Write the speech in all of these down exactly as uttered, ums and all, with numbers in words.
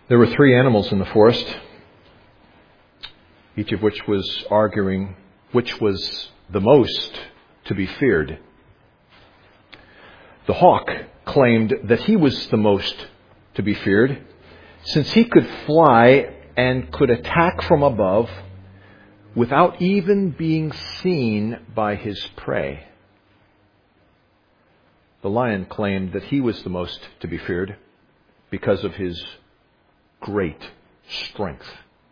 There were three animals in the forest, each of which was arguing which was the most to be feared. The hawk claimed that he was the most to be feared, since he could fly and could attack from above without even being seen by his prey. The lion claimed that he was the most to be feared because of his great strength.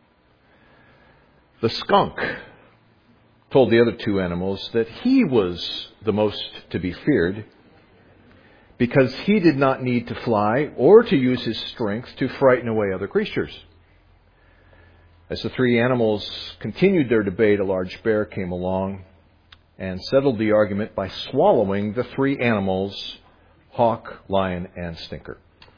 The skunk told the other two animals that he was the most to be feared because he did not need to fly or to use his strength to frighten away other creatures. As the three animals continued their debate, a large bear came along and settled the argument by swallowing the three animals, hawk, lion, and stinker.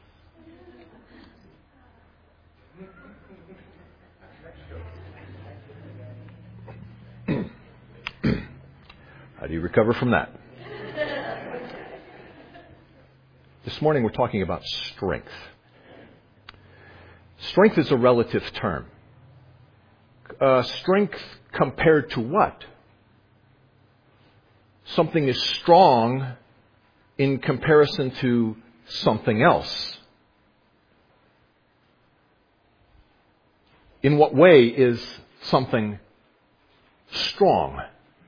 How do you recover from that? This morning we're talking about strength. Strength is a relative term. Uh, strength compared to what? Something is strong in comparison to something else. In what way is something strong?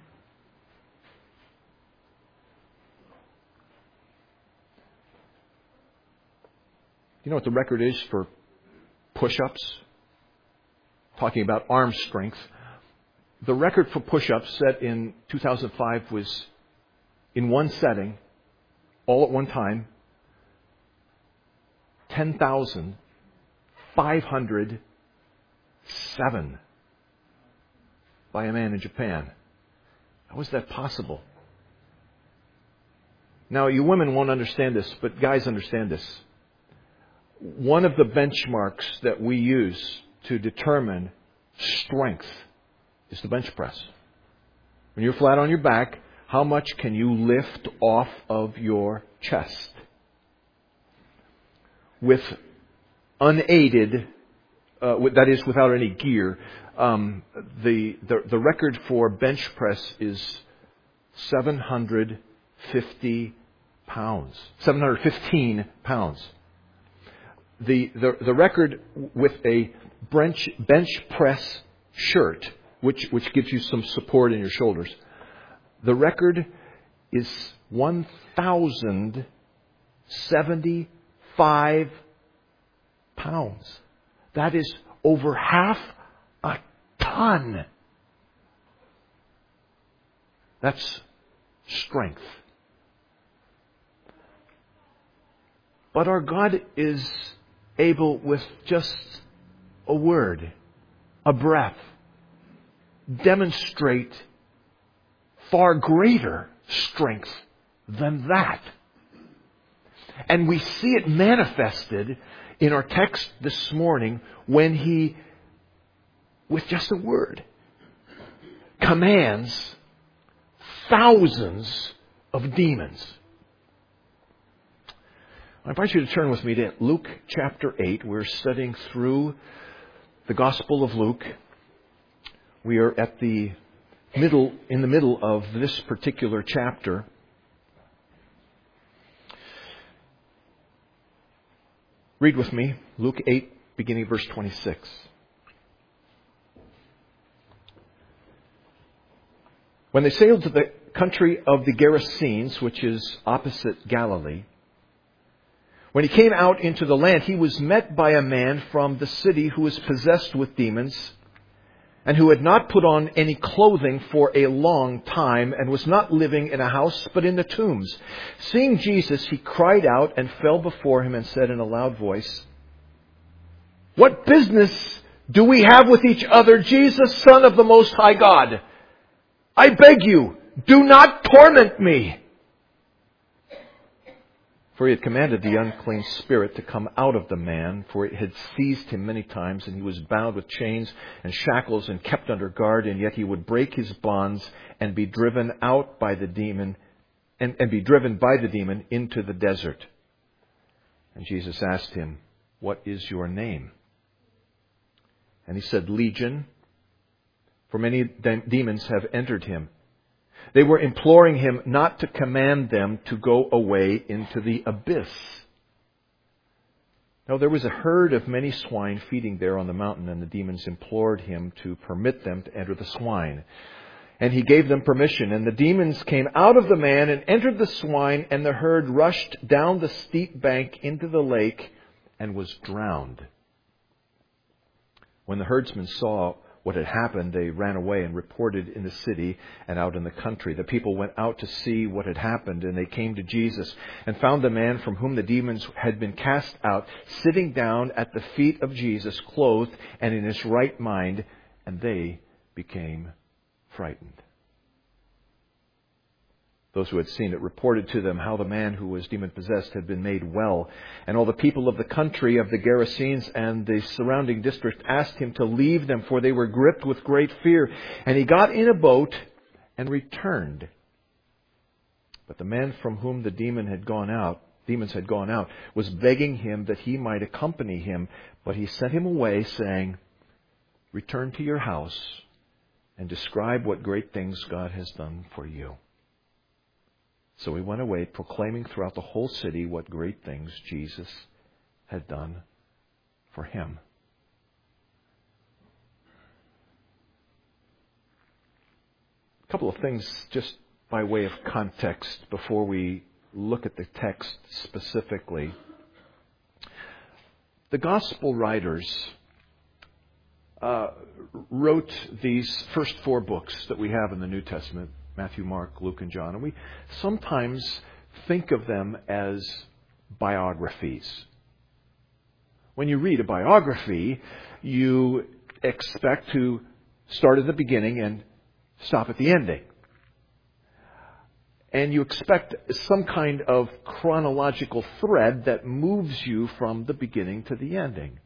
You know what the record is for push-ups? Talking about arm strength. The record for push-ups set in two thousand five was in one setting, all at one time, ten thousand five hundred seven by a man in Japan. How is that possible? Now, you women won't understand this, but guys understand this. One of the benchmarks that we use to determine strength is the bench press. When you're flat on your back, how much can you lift off of your chest? With unaided, uh, with, that is without any gear, um, the, the the record for bench press is seven hundred fifty pounds, seven hundred fifteen pounds. The, the the record with a bench bench press shirt, which which gives you some support in your shoulders, the record is one thousand seventy-five pounds. That is over half a ton. That's strength. But our God is able, with just a word, a breath, demonstrate far greater strength than that. And we see it manifested in our text this morning when He, with just a word, commands thousands of demons. I invite you to turn with me to Luke chapter eight. We're studying through the Gospel of Luke. We are at the middle, in the middle of this particular chapter. Read with me, Luke eight, beginning verse twenty-six. When they sailed to the country of the Gerasenes, which is opposite Galilee, when he came out into the land, he was met by a man from the city who was possessed with demons and who had not put on any clothing for a long time and was not living in a house but in the tombs. Seeing Jesus, he cried out and fell before him and said in a loud voice, "What business do we have with each other, Jesus, Son of the Most High God? I beg you, do not torment me." For he had commanded the unclean spirit to come out of the man, for it had seized him many times, and he was bound with chains and shackles and kept under guard, and yet he would break his bonds and be driven out by the demon, and, and be driven by the demon into the desert. And Jesus asked him, "What is your name?" And he said, Legion, for many de- demons have entered him. They were imploring him not to command them to go away into the abyss. Now there was a herd of many swine feeding there on the mountain, and the demons implored him to permit them to enter the swine. And he gave them permission, and the demons came out of the man and entered the swine, and the herd rushed down the steep bank into the lake and was drowned. When the herdsmen saw what had happened, they ran away and reported in the city and out in the country. The people went out to see what had happened, and they came to Jesus and found the man from whom the demons had been cast out, sitting down at the feet of Jesus, clothed and in his right mind, and they became frightened. Those who had seen it reported to them how the man who was demon-possessed had been made well. And all the people of the country of the Gerasenes and the surrounding district asked him to leave them, for they were gripped with great fear. And he got in a boat and returned. But the man from whom the demon had gone out, demons had gone out, was begging him that he might accompany him. But he sent him away, saying, Return to your house and describe what great things God has done for you. So he went away, proclaiming throughout the whole city what great things Jesus had done for him. A couple of things just by way of context before we look at the text specifically. The gospel writers uh, wrote these first four books that we have in the New Testament, Matthew, Mark, Luke, and John. And we sometimes think of them as biographies. When you read a biography, you expect to start at the beginning and stop at the ending. And you expect some kind of chronological thread that moves you from the beginning to the ending.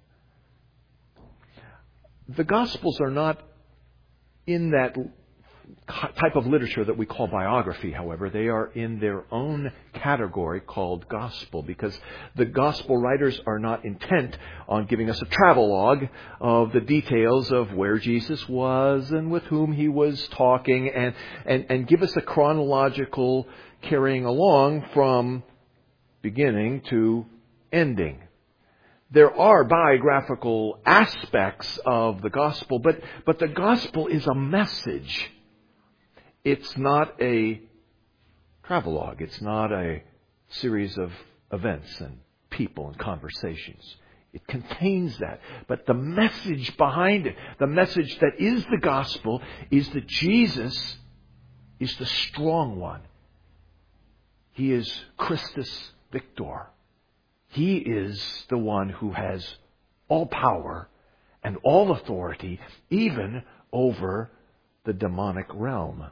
The Gospels are not in that type of literature that we call biography, however. They are in their own category called gospel, because the gospel writers are not intent on giving us a travelogue of the details of where Jesus was and with whom he was talking, and, and, and give us a chronological carrying along from beginning to ending. There are biographical aspects of the gospel, but, but the gospel is a message. It's not a travelogue. It's not a series of events and people and conversations. It contains that. But the message behind it, the message that is the gospel, is that Jesus is the strong one. He is Christus Victor. He is the one who has all power and all authority, even over the demonic realm.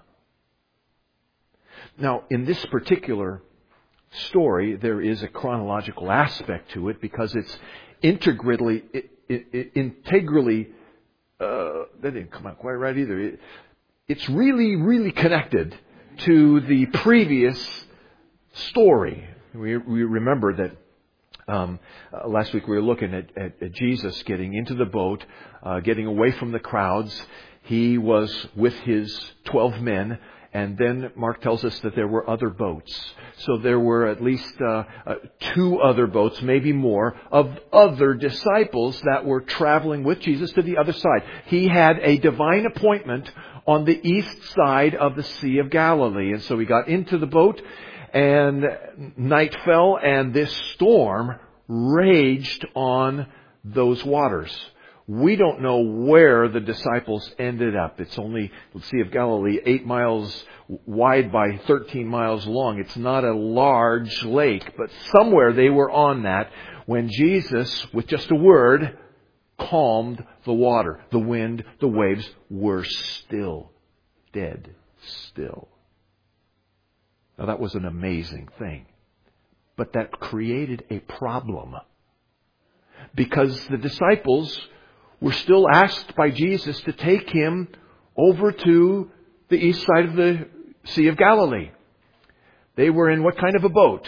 Now, in this particular story, there is a chronological aspect to it because it's integrally, it, it, it, integrally, uh, that didn't come out quite right either. It, it's really, really connected to the previous story. We, we remember that Um, uh, last week we were looking at, at, at Jesus getting into the boat, uh, getting away from the crowds. He was with his twelve men, and then Mark tells us that there were other boats. So there were at least uh, uh, two other boats, maybe more, of other disciples that were traveling with Jesus to the other side. He had a divine appointment on the east side of the Sea of Galilee. And so he got into the boat, and night fell, and this storm raged on those waters. We don't know where the disciples ended up. It's only the Sea of Galilee, eight miles wide by thirteen miles long. It's not a large lake, but somewhere they were on that when Jesus, with just a word, calmed the water. The wind, the waves were still, dead still. Now, that was an amazing thing. But that created a problem. Because the disciples were still asked by Jesus to take him over to the east side of the Sea of Galilee. They were in what kind of a boat?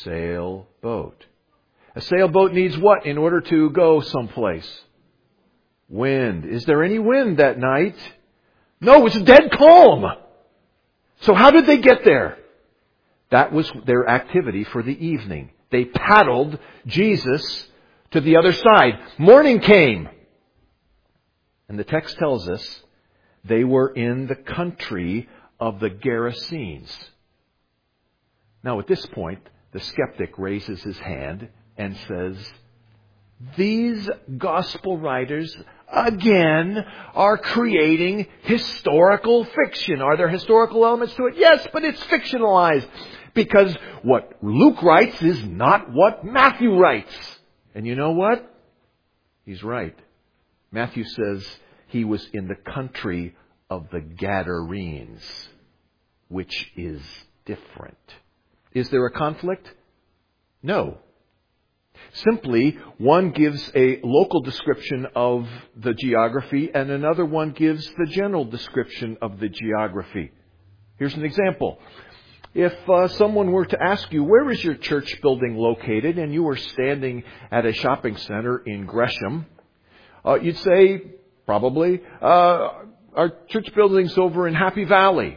Sailboat. A sailboat needs what in order to go someplace? Wind. Is there any wind that night? No, it's dead calm. So how did they get there? That was their activity for the evening. They paddled Jesus to the other side. Morning came. And the text tells us they were in the country of the Gerasenes. Now at this point, the skeptic raises his hand and says, these gospel writers, again, are creating historical fiction. Are there historical elements to it? Yes, but it's fictionalized. Because what Luke writes is not what Matthew writes. And you know what? He's right. Matthew says he was in the country of the Gadarenes, which is different. Is there a conflict? No. Simply, one gives a local description of the geography and another one gives the general description of the geography. Here's an example. If uh, someone were to ask you, where is your church building located, and you were standing at a shopping center in Gresham, uh, you'd say, probably, uh, our church building's over in Happy Valley.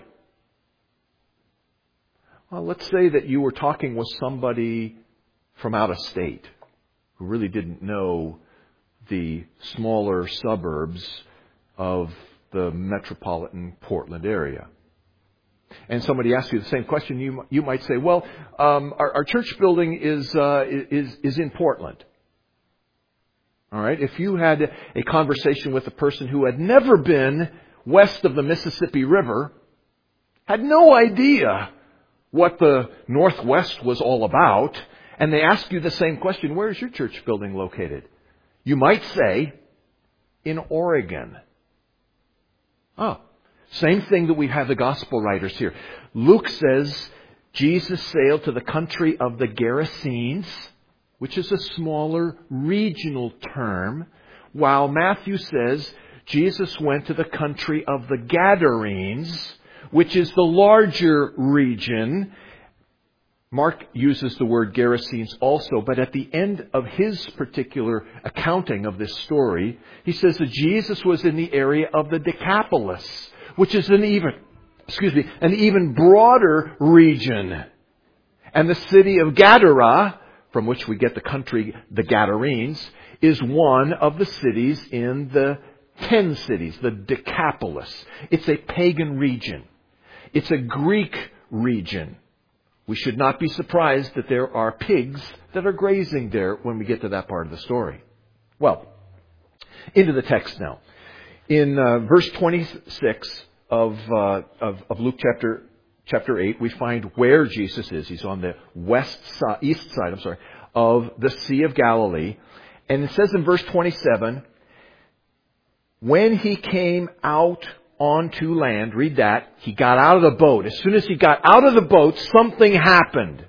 Well, let's say that you were talking with somebody from out of state who really didn't know the smaller suburbs of the metropolitan Portland area. And somebody asks you the same question, you you might say, well, um, our, our church building is uh, is is in Portland. All right. If you had a conversation with a person who had never been west of the Mississippi River, had no idea what the Northwest was all about, and they ask you the same question, where is your church building located? You might say, in Oregon. Oh. Same thing that we have the gospel writers here. Luke says Jesus sailed to the country of the Gerasenes, which is a smaller regional term, while Matthew says Jesus went to the country of the Gadarenes, which is the larger region. Mark uses the word Gerasenes also, but at the end of his particular accounting of this story, he says that Jesus was in the area of the Decapolis, which is an even, excuse me, an even broader region. And the city of Gadara, from which we get the country, the Gadarenes, is one of the cities in the ten cities, the Decapolis. It's a pagan region. It's a Greek region. We should not be surprised that there are pigs that are grazing there when we get to that part of the story. Well, into the text now. In uh, verse twenty-six of, uh, of of Luke chapter chapter eight, we find where Jesus is. He's on the west side, east side, I'm sorry, of the Sea of Galilee, and it says in verse twenty-seven, when he came out onto land, read that, he got out of the boat. As soon as he got out of the boat, something happened.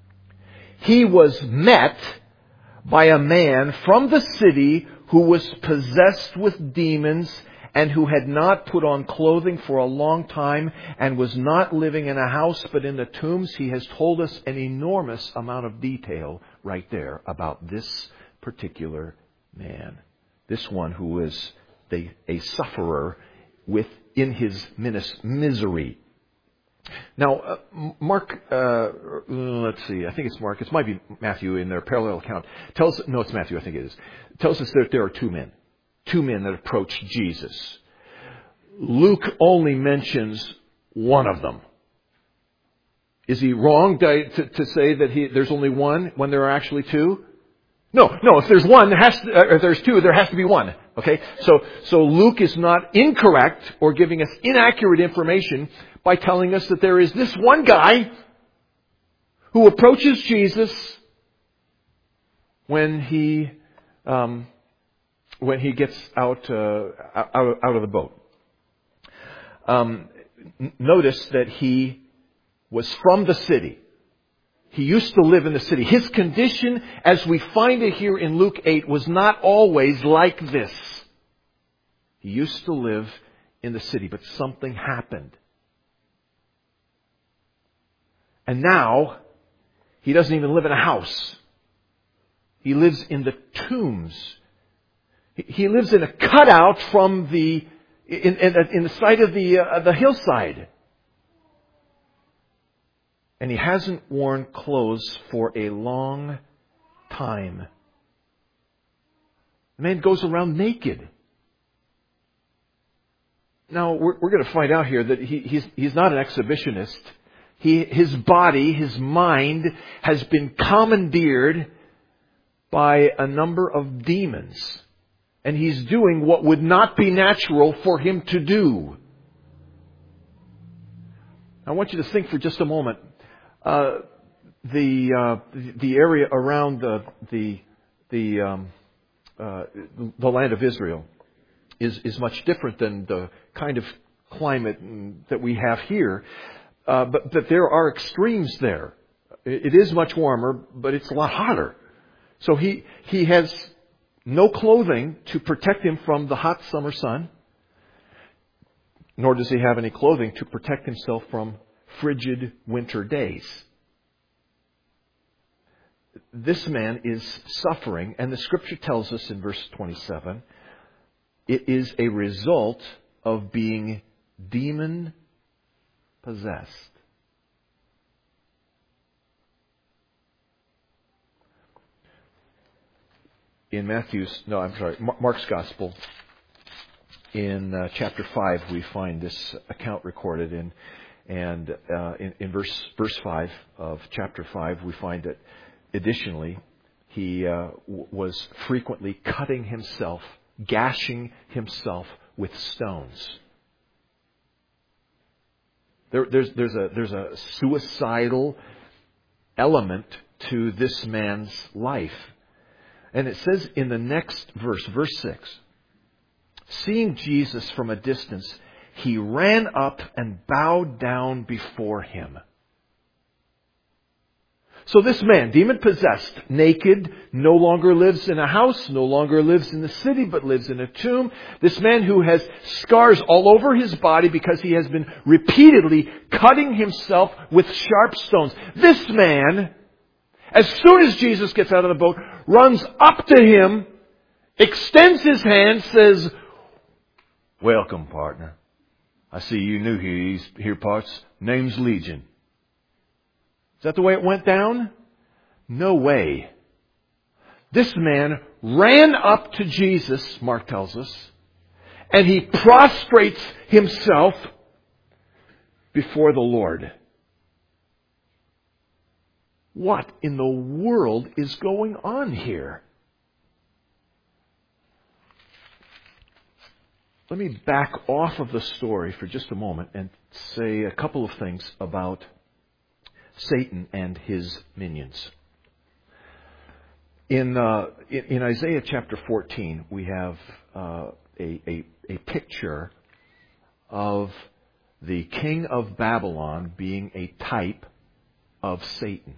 He was met by a man from the city who was possessed with demons and who had not put on clothing for a long time and was not living in a house but in the tombs. He has told us an enormous amount of detail right there about this particular man. This one who is the, a sufferer within his misery. Now, uh, Mark, uh, let's see, I think it's Mark, it might be Matthew in their parallel account, tells, no, it's Matthew, I think it is, tells us that there are two men. Two men that approached Jesus. Luke only mentions one of them. Is he wrong to, to, to say that he, there's only one when there are actually two? No, no. If there's one, there has to, uh, if there's two, there has to be one. Okay, so so Luke is not incorrect or giving us inaccurate information by telling us that there is this one guy who approaches Jesus when he. Um, when he gets out, uh, out, out of the boat. Um, n- notice that he was from the city. He used to live in the city. His condition, as we find it here in Luke eight, was not always like this. He used to live in the city, but something happened. And now, he doesn't even live in a house. He lives in the tombs. He lives in a cutout from the, in, in, in the side of the, uh, the hillside. And he hasn't worn clothes for a long time. The man goes around naked. Now, we're, we're going to find out here that he, he's, he's not an exhibitionist. He, his body, his mind has been commandeered by a number of demons. And he's doing what would not be natural for him to do. I want you to think for just a moment. Uh, the uh, the area around the the the, um, uh, the land of Israel is is much different than the kind of climate that we have here. Uh, but but there are extremes there. It is much warmer, but it's a lot hotter. So he he has no clothing to protect him from the hot summer sun, nor does he have any clothing to protect himself from frigid winter days. This man is suffering, and the Scripture tells us in verse twenty-seven, it is a result of being demon possessed. In Matthew's, no, I'm sorry, Mark's Gospel, in uh, chapter five, we find this account recorded. In, and uh, in, in verse verse five of chapter five, we find that additionally, he uh, w- was frequently cutting himself, gashing himself with stones. There, there's, there's a there's a suicidal element to this man's life. And it says in the next verse, verse six, seeing Jesus from a distance, he ran up and bowed down before him. So this man, demon-possessed, naked, no longer lives in a house, no longer lives in the city, but lives in a tomb. This man who has scars all over his body because he has been repeatedly cutting himself with sharp stones. This man, as soon as Jesus gets out of the boat, runs up to him, extends his hand, says, "Welcome, partner. I see you new here, here parts. Name's Legion." Is that the way it went down? No way. This man ran up to Jesus, Mark tells us, and he prostrates himself before the Lord. What in the world is going on here? Let me back off of the story for just a moment and say a couple of things about Satan and his minions. In uh, in, in Isaiah chapter fourteen, we have uh, a, a a picture of the king of Babylon being a type of Satan.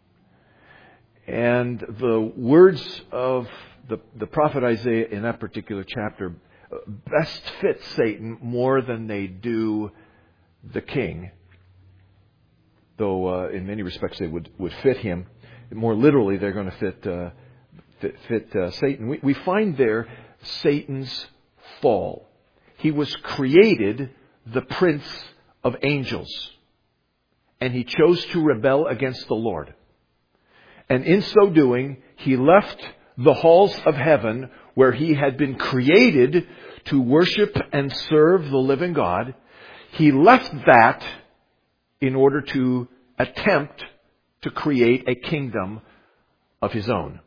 And the words of the, the prophet Isaiah in that particular chapter best fit Satan more than they do the king. Though uh, in many respects they would, would fit him. More literally, they're going to fit uh, fit, fit uh, Satan. We, we find there Satan's fall. He was created the prince of angels. And he chose to rebel against the Lord. And in so doing, he left the halls of heaven where he had been created to worship and serve the living God. He left that in order to attempt to create a kingdom of his own.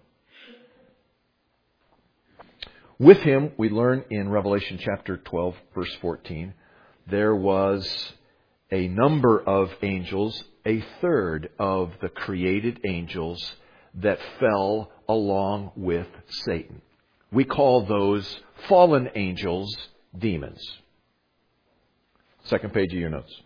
With him, we learn in Revelation chapter twelve, verse fourteen, there was a number of angels, a third of the created angels that fell along with Satan. We call those fallen angels demons. Second page of your notes.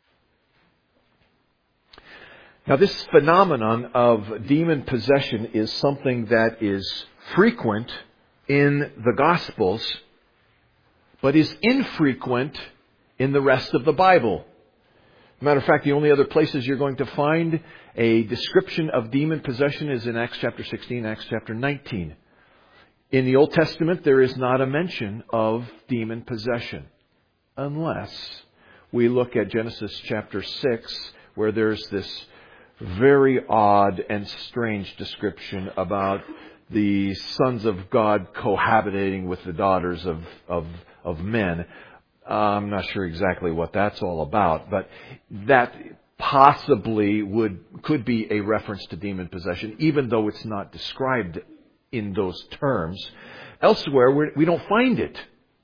Now, this phenomenon of demon possession is something that is frequent in the Gospels, but is infrequent in the rest of the Bible. Matter of fact, the only other places you're going to find a description of demon possession is in Acts chapter sixteen, Acts chapter nineteen. In the Old Testament, there is not a mention of demon possession, unless we look at Genesis chapter six, where there's this very odd and strange description about the sons of God cohabitating with the daughters of, of, of men. I'm not sure exactly what that's all about, but that possibly would could be a reference to demon possession, even though it's not described in those terms. Elsewhere, we're, we don't find it.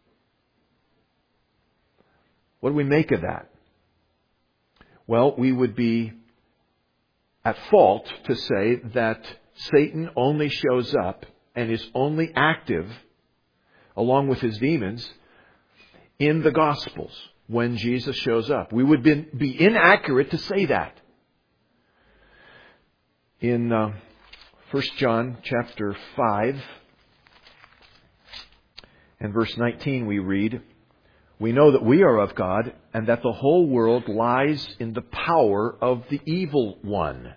What do we make of that? Well, we would be at fault to say that Satan only shows up and is only active, along with his demons, in the Gospels when Jesus shows up. We would be, be inaccurate to say that. In uh, First John chapter five and verse nineteen we read, "We know that we are of God, and that the whole world lies in the power of the evil one."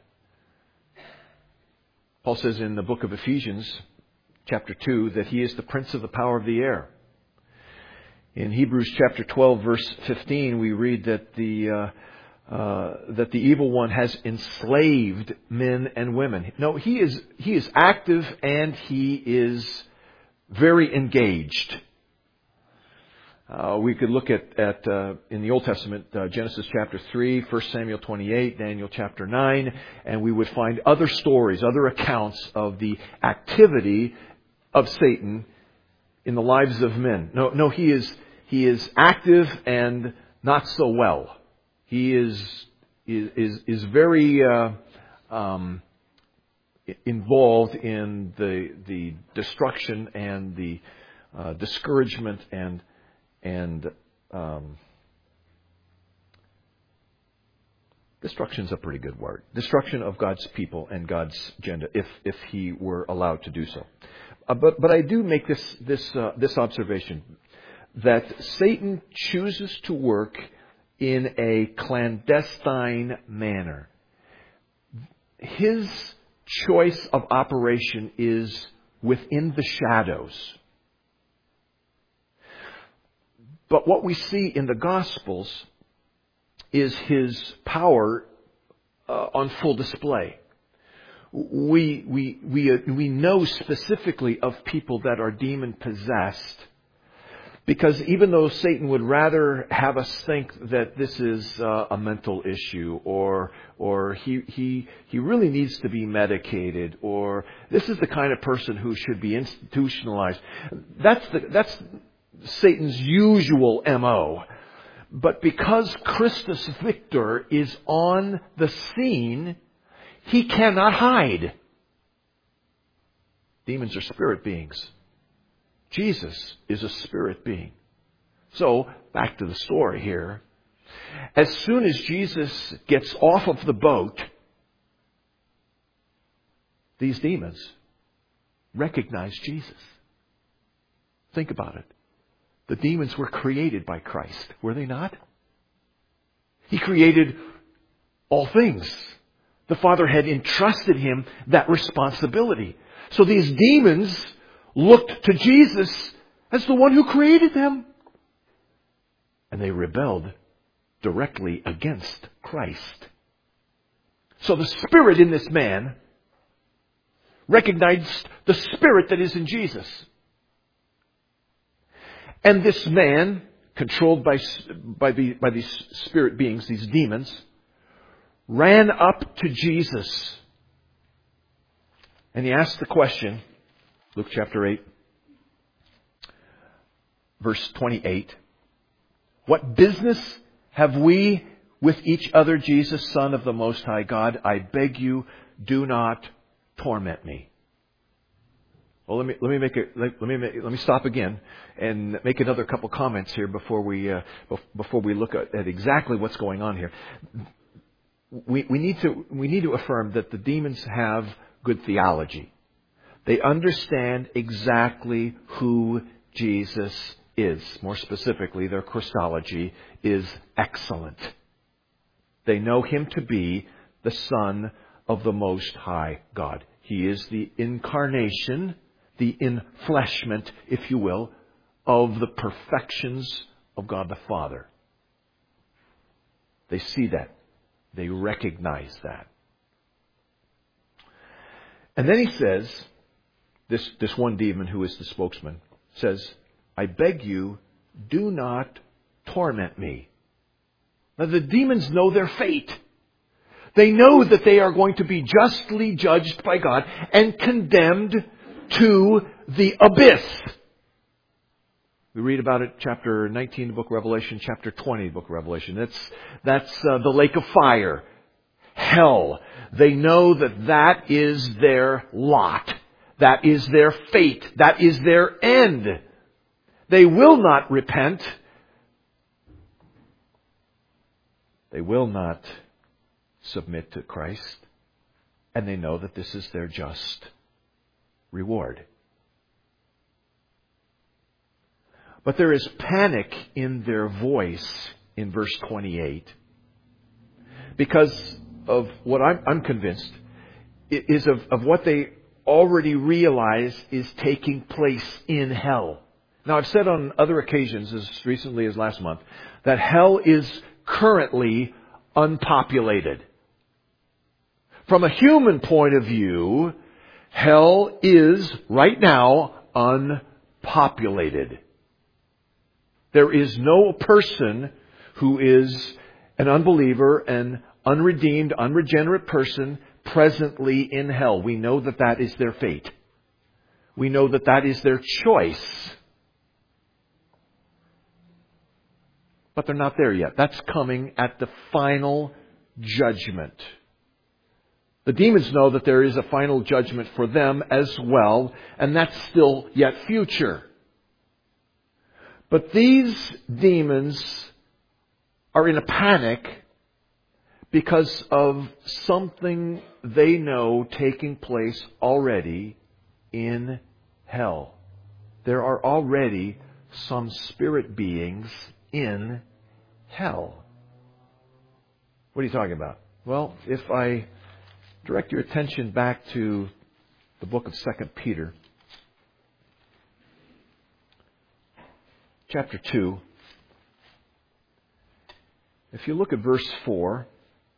Paul says in the book of Ephesians chapter two that he is the prince of the power of the air. In Hebrews chapter twelve verse fifteen we read that the uh, uh, that the evil one has enslaved men and women. No, he is he is active and he is very engaged. Uh, we could look at, at uh, in the Old Testament, uh, Genesis chapter three, First Samuel twenty-eight, Daniel chapter nine, and we would find other stories, other accounts of the activity of Satan in the lives of men. No, no, he is he is active and not so well. He is is is, is very uh, um, involved in the the destruction and the uh, discouragement and And um, destruction is a pretty good word. Destruction of God's people and God's agenda, if if He were allowed to do so. Uh, but but I do make this this uh, this observation that Satan chooses to work in a clandestine manner. His choice of operation is within the shadows. But what we see in the Gospels is his power uh, on full display. We we we uh, we know specifically of people that are demon possessed, because even though Satan would rather have us think that this is uh, a mental issue, or or he he he really needs to be medicated, or this is the kind of person who should be institutionalized. That's the that's Satan's usual M O. But because Christus Victor is on the scene, he cannot hide. Demons are spirit beings. Jesus is a spirit being. So, back to the story here. As soon as Jesus gets off of the boat, these demons recognize Jesus. Think about it. The demons were created by Christ, were they not? He created all things. The Father had entrusted him that responsibility. So these demons looked to Jesus as the one who created them. And they rebelled directly against Christ. So the spirit in this man recognized the spirit that is in Jesus. And this man, controlled by, by, the, by these spirit beings, these demons, ran up to Jesus. And he asked the question, Luke chapter eight, verse twenty-eight. "What business have we with each other, Jesus, Son of the Most High God? I beg you, do not torment me." Well, let me let me make it. Let, let me make, let me stop again and make another couple comments here before we uh, before we look at, at exactly what's going on here. We we need to we need to affirm that the demons have good theology. They understand exactly who Jesus is. More specifically, their Christology is excellent. They know him to be the Son of the Most High God. He is the incarnation, the enfleshment, if you will, of the perfections of God the Father. They see that. They recognize that. And then he says, this, this one demon who is the spokesman, says, I beg you, do not torment me. Now the demons know their fate. They know that they are going to be justly judged by God and condemned to the abyss. We read about it, chapter nineteen, the book of Revelation, chapter twenty, the book of Revelation. That's, that's uh, the lake of fire, hell. They know that that is their lot. That is their fate. That is their end. They will not repent. They will not submit to Christ. And they know that this is their just reward. But there is panic in their voice in verse twenty-eight because of what I'm, I'm convinced is of, of what they already realize is taking place in hell. Now, I've said on other occasions, as recently as last month, that hell is currently unpopulated. From a human point of view, hell is right now unpopulated. There is no person who is an unbeliever, an unredeemed, unregenerate person presently in hell. We know that that is their fate. We know that that is their choice. But they're not there yet. That's coming at the final judgment. The demons know that there is a final judgment for them as well, and that's still yet future. But these demons are in a panic because of something they know taking place already in hell. There are already some spirit beings in hell. What are you talking about? Well, if I direct your attention back to the book of Second Peter, chapter two, if you look at verse four,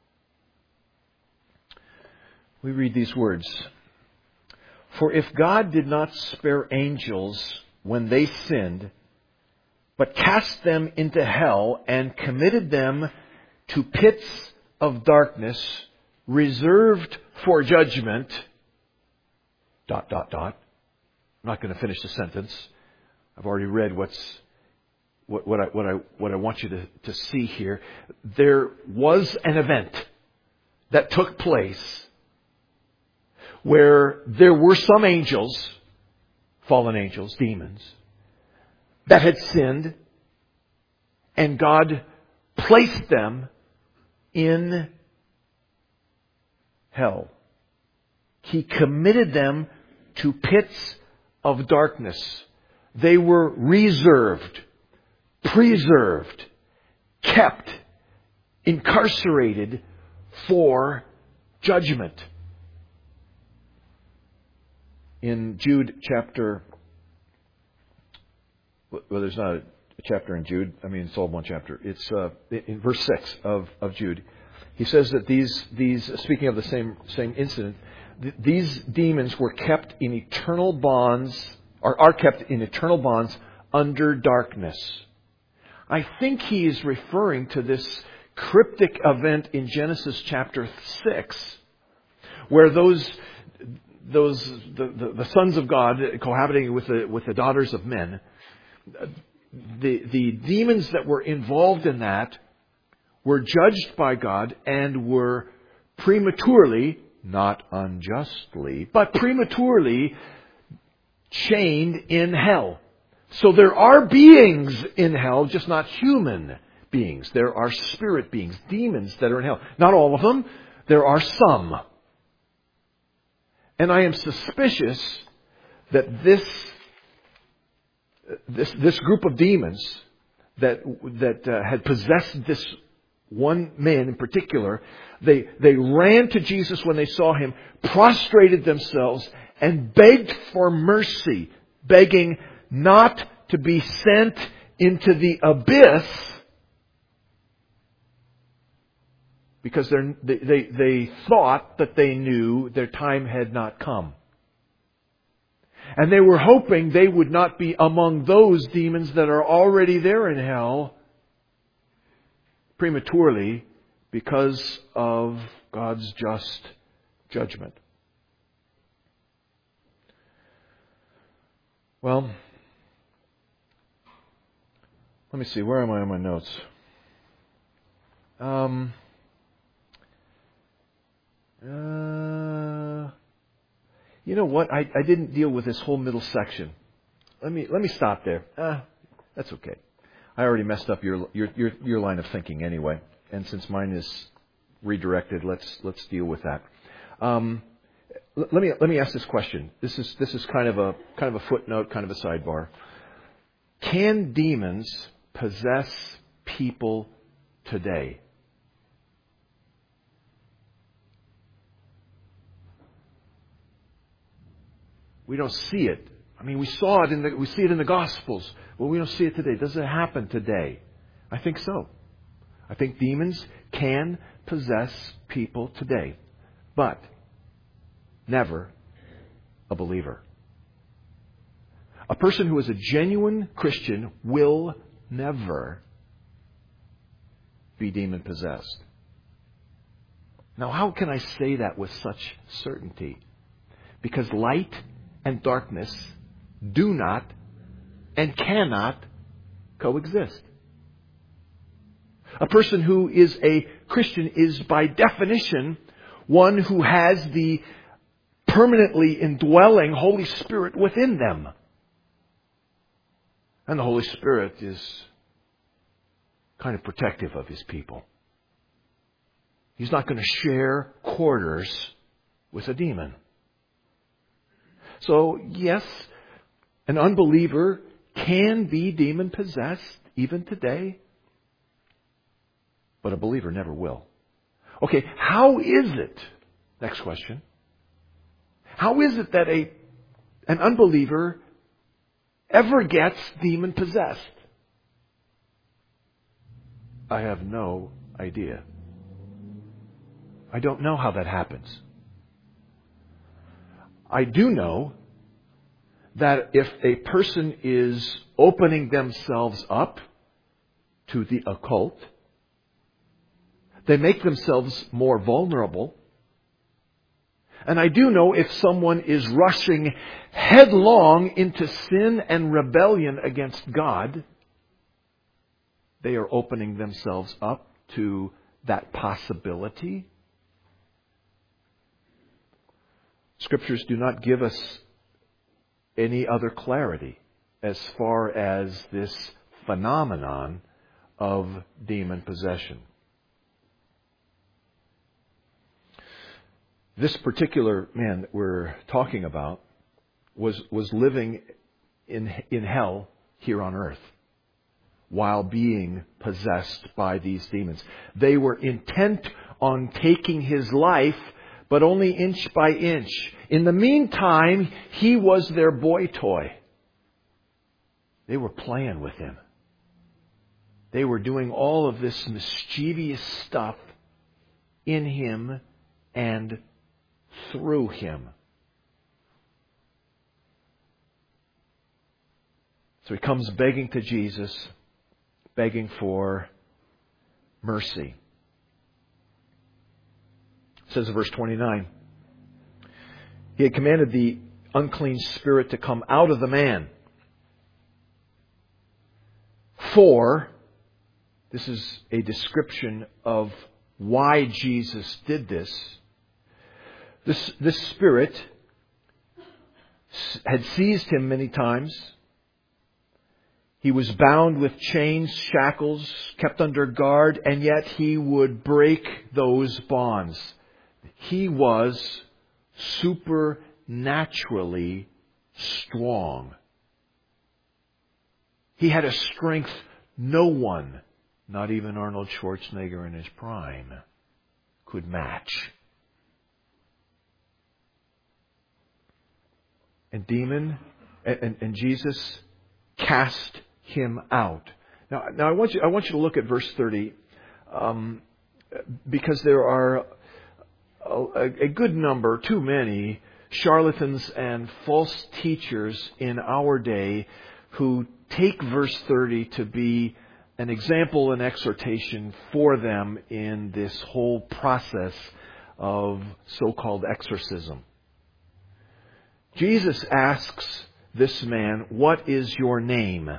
we read these words. For if God did not spare angels when they sinned, but cast them into hell and committed them to pits of darkness reserved for judgment, dot, dot, dot. I'm not going to finish the sentence. I've already read what's what, what I what I what I want you to, to see here. There was an event that took place where there were some angels, fallen angels, demons, that had sinned, and God placed them in hell. He committed them to pits of darkness. They were reserved, preserved, kept, incarcerated for judgment. In Jude chapter, well, there's not a chapter in Jude. I mean, it's all one chapter. It's uh, in verse six of, of Jude. He says that these these speaking of the same same incident, th- these demons were kept in eternal bonds, or are kept in eternal bonds under darkness. I think he is referring to this cryptic event in Genesis chapter six, where those those the, the, the sons of God cohabitating with the with the daughters of men, the the demons that were involved in that were judged by God and were prematurely, not unjustly, but prematurely chained in hell. So there are beings in hell, just not human beings. There are spirit beings, demons that are in hell. Not all of them. There are some. And I am suspicious that this this this group of demons that that uh, had possessed this one man in particular, they they ran to Jesus when they saw him, prostrated themselves, and begged for mercy, begging not to be sent into the abyss, because they, they, they thought that they knew their time had not come. And they were hoping they would not be among those demons that are already there in hell prematurely because of God's just judgment. Well, let me see. Where am I on my notes? Um... Uh, you know what? I, I didn't deal with this whole middle section. Let me let me stop there. Uh, that's okay. I already messed up your your your your line of thinking anyway. And since mine is redirected, let's let's deal with that. Um, let me let me ask this question. This is this is kind of a kind of a footnote, kind of a sidebar. Can demons possess people today? We don't see it. I mean, we saw it in the, we see it in the Gospels. Well, we don't see it today. Does it happen today? I think so. I think demons can possess people today, but never a believer. A person who is a genuine Christian will never be demon possessed. Now, how can I say that with such certainty? Because light and darkness do not and cannot coexist. A person who is a Christian is by definition one who has the permanently indwelling Holy Spirit within them. And the Holy Spirit is kind of protective of His people. He's not going to share quarters with a demon. So, yes, an unbeliever can be demon-possessed even today, but a believer never will. Okay, how is it, next question, how is it that a an unbeliever ever gets demon-possessed? I have no idea. I don't know how that happens. I do know that if a person is opening themselves up to the occult, they make themselves more vulnerable. And I do know if someone is rushing headlong into sin and rebellion against God, they are opening themselves up to that possibility. Scriptures do not give us any other clarity as far as this phenomenon of demon possession. This particular man that we're talking about was was living in in hell here on earth while being possessed by these demons. They were intent on taking his life, but only inch by inch. In the meantime, he was their boy toy. They were playing with him. They were doing all of this mischievous stuff in him and through him. So he comes begging to Jesus, begging for mercy. It says in verse twenty-nine, he had commanded the unclean spirit to come out of the man. For, this is a description of why Jesus did this. This, this spirit had seized him many times. He was bound with chains, shackles, kept under guard, and yet he would break those bonds. He was supernaturally strong. He had a strength no one, not even Arnold Schwarzenegger in his prime, could match. and demon, and, and Jesus cast him out. Now, now I want you, I want you to look at verse thirty, um, because there are a, a good number, too many, charlatans and false teachers in our day who take verse thirty to be an example and exhortation for them in this whole process of so-called exorcism. Jesus asks this man, "What is your name?"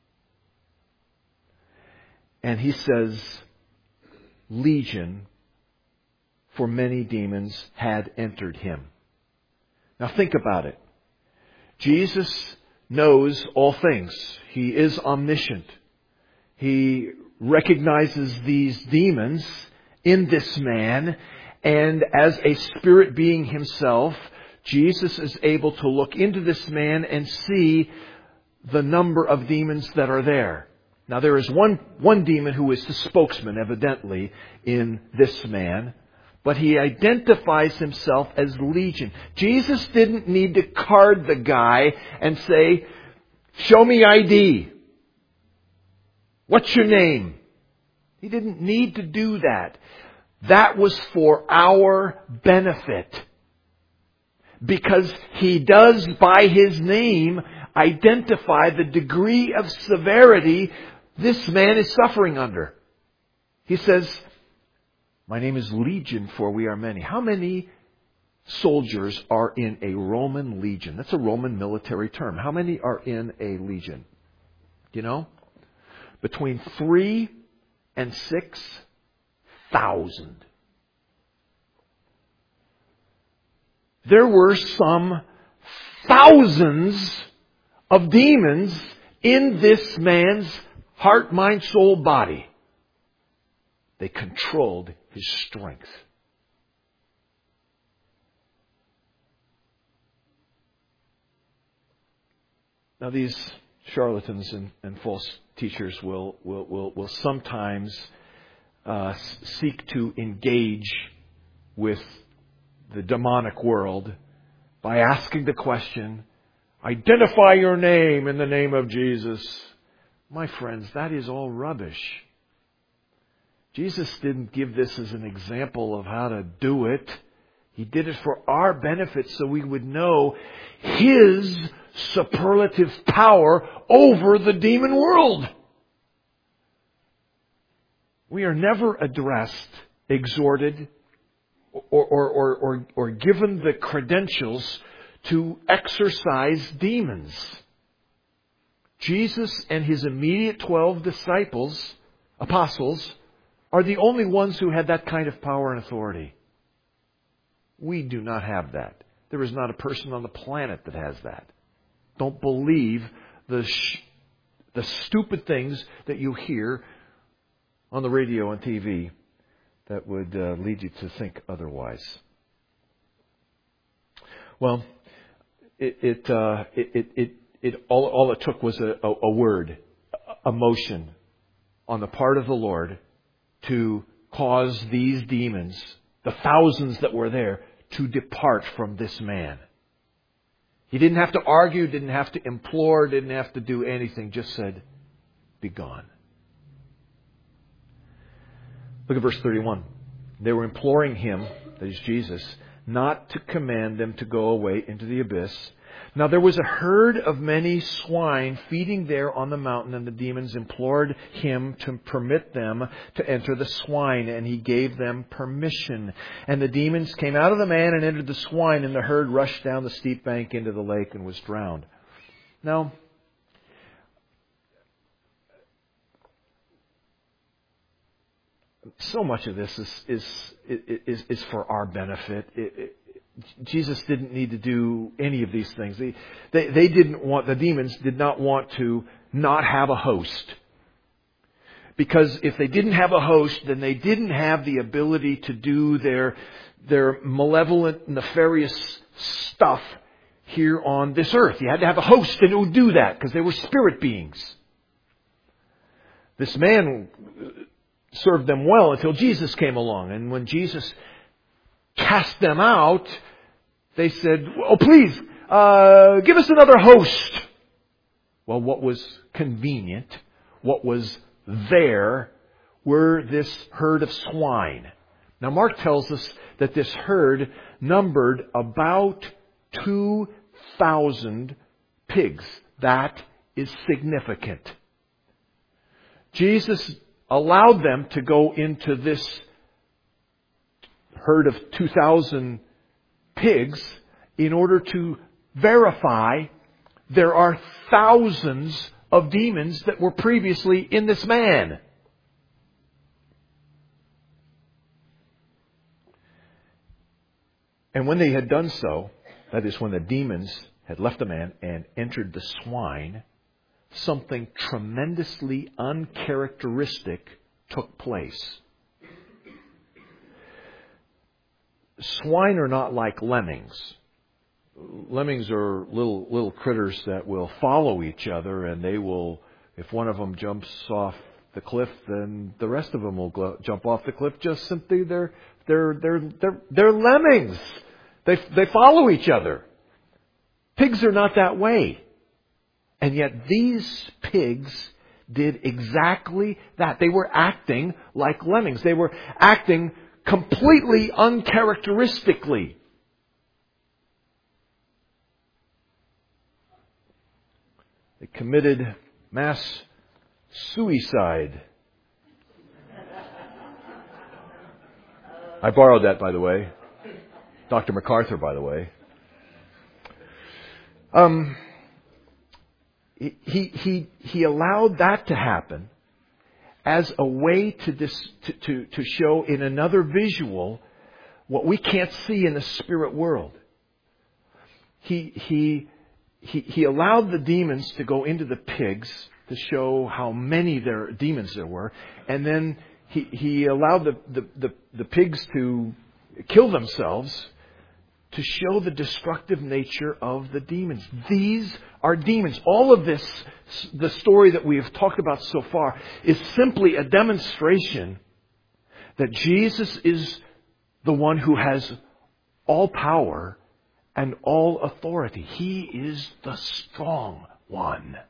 And he says, "Legion, for many demons had entered him." Now think about it. Jesus knows all things. He is omniscient. He recognizes these demons in this man, and as a spirit being himself, Jesus is able to look into this man and see the number of demons that are there. Now there is one, one demon who is the spokesman, evidently, in this man, but he identifies himself as Legion. Jesus didn't need to card the guy and say, "Show me I D. What's your name?" He didn't need to do that. That was for our benefit. Because he does, by his name, identify the degree of severity this man is suffering under. He says, "My name is Legion, for we are many." How many soldiers are in a Roman legion? That's a Roman military term. How many are in a legion? Do you know? Between three and six thousand. There were some thousands of demons in this man's heart, mind, soul, body. They controlled his strength. Now these charlatans and, and false teachers will, will, will, will sometimes uh, seek to engage with the demonic world by asking the question, "Identify your name in the name of Jesus." My friends, that is all rubbish. Jesus didn't give this as an example of how to do it. He did it for our benefit so we would know His superlative power over the demon world. We are never addressed, exhorted, or, or, or, or, or given the credentials to exorcise demons. Jesus and His immediate twelve disciples, apostles, are the only ones who had that kind of power and authority. We do not have that. There is not a person on the planet that has that. Don't believe the sh- the stupid things that you hear on the radio and T V that would uh, lead you to think otherwise. Well, it it uh, it, it it it all all it took was a, a, a word, a motion on the part of the Lord to cause these demons, the thousands that were there, to depart from this man. He didn't have to argue, didn't have to implore, didn't have to do anything, just said, "Be gone." Look at verse thirty-one. They were imploring him, that is Jesus, not to command them to go away into the abyss. Now there was a herd of many swine feeding there on the mountain, and the demons implored him to permit them to enter the swine, and he gave them permission. And the demons came out of the man and entered the swine, and the herd rushed down the steep bank into the lake and was drowned. Now, so much of this is is is, is for our benefit. It, it, Jesus didn't need to do any of these things. They, they, they didn't want, the demons did not want to not have a host. Because if they didn't have a host, then they didn't have the ability to do their, their malevolent, nefarious stuff here on this earth. You had to have a host and it would do that because they were spirit beings. This man served them well until Jesus came along. And when Jesus cast them out, they said, "Oh, please, uh, give us another host. Well, what was convenient, what was there, were this herd of swine. Now, Mark tells us that this herd numbered about two thousand pigs. That is significant. Jesus allowed them to go into this herd of two thousand pigs in order to verify there are thousands of demons that were previously in this man. And when they had done so, that is, when the demons had left the man and entered the swine, something tremendously uncharacteristic took place. Swine are not like lemmings. Lemmings are little little critters that will follow each other, and they will, if one of them jumps off the cliff, then the rest of them will go, jump off the cliff. Just simply, they're they're they're they're they're lemmings. They they follow each other. Pigs are not that way, and yet these pigs did exactly that. They were acting like lemmings. They were acting completely uncharacteristically. They committed mass suicide. I borrowed that, by the way. Doctor MacArthur, by the way. Um, he, he, he allowed that to happen as a way to, dis, to, to, to show in another visual what we can't see in the spirit world. He, he, he, he allowed the demons to go into the pigs to show how many there demons there were, and then he, he allowed the, the, the, the pigs to kill themselves to show the destructive nature of the demons. These are demons. All of this, the story that we have talked about so far, is simply a demonstration that Jesus is the one who has all power and all authority. He is the strong one.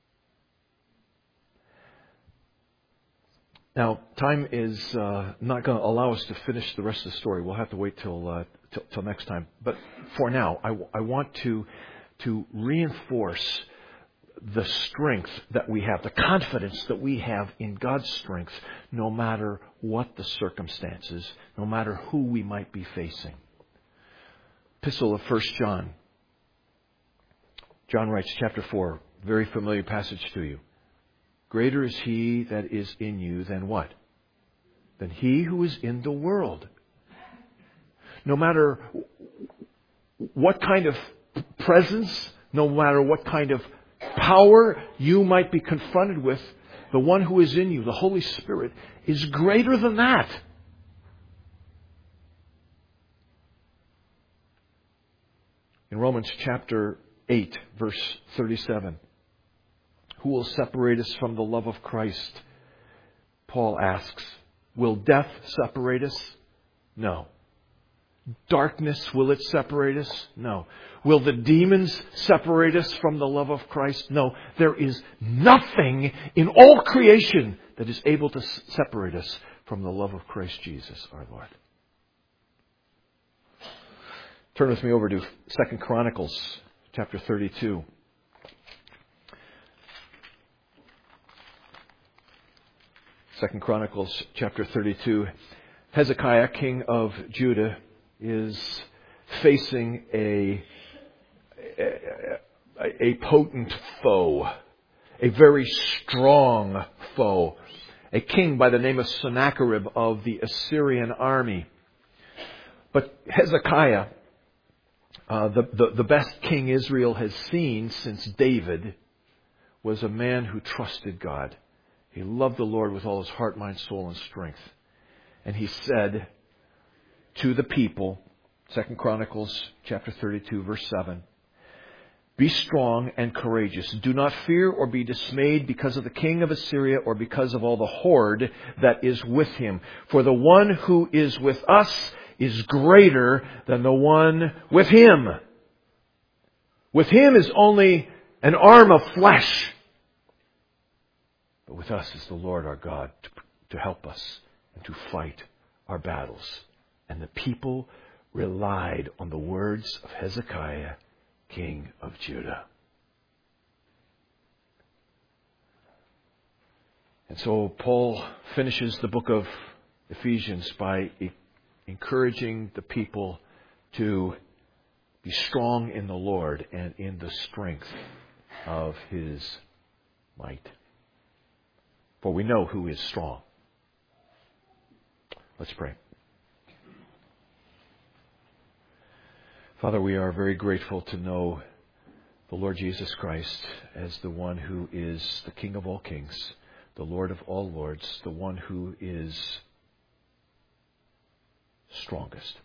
Now, time is uh, not going to allow us to finish the rest of the story. We'll have to wait till uh, till, till next time. But for now, I, I want to to reinforce the strength that we have, the confidence that we have in God's strength, no matter what the circumstances, no matter who we might be facing. Epistle of First John. John writes, chapter four, very familiar passage to you. Greater is he that is in you than what? Than he who is in the world. No matter what kind of presence, no matter what kind of power you might be confronted with, the one who is in you, the Holy Spirit, is greater than that. In Romans chapter eight, verse thirty-seven. Who will separate us from the love of Christ? Paul asks. Will death separate us? No. Darkness, will it separate us? No. Will the demons separate us from the love of Christ? No. There is nothing in all creation that is able to separate us from the love of Christ Jesus, our Lord. Turn with me over to Second Chronicles chapter thirty-two. Second Chronicles chapter thirty-two. Hezekiah, king of Judah, is facing a, a, a potent foe, a very strong foe, a king by the name of Sennacherib of the Assyrian army. But Hezekiah, uh, the, the, the best king Israel has seen since David, was a man who trusted God. He loved the Lord with all his heart, mind, soul, and strength. And he said to the people, Second Chronicles chapter thirty-two, verse seven, be strong and courageous. Do not fear or be dismayed because of the king of Assyria or because of all the horde that is with him. For the one who is with us is greater than the one with him. With him is only an arm of flesh. But with us is the Lord our God to, to help us and to fight our battles. And the people relied on the words of Hezekiah, king of Judah. And so Paul finishes the book of Ephesians by encouraging the people to be strong in the Lord and in the strength of his might. For we know who is strong. Let's pray. Father, we are very grateful to know the Lord Jesus Christ as the one who is the King of all kings, the Lord of all lords, the one who is strongest.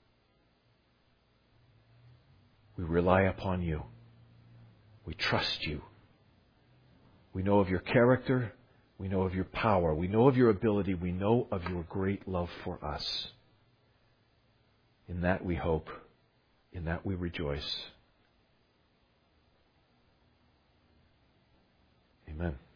We rely upon you. We trust you. We know of your character. We know of your power. We know of your ability. We know of your great love for us. In that we hope. In that we rejoice. Amen.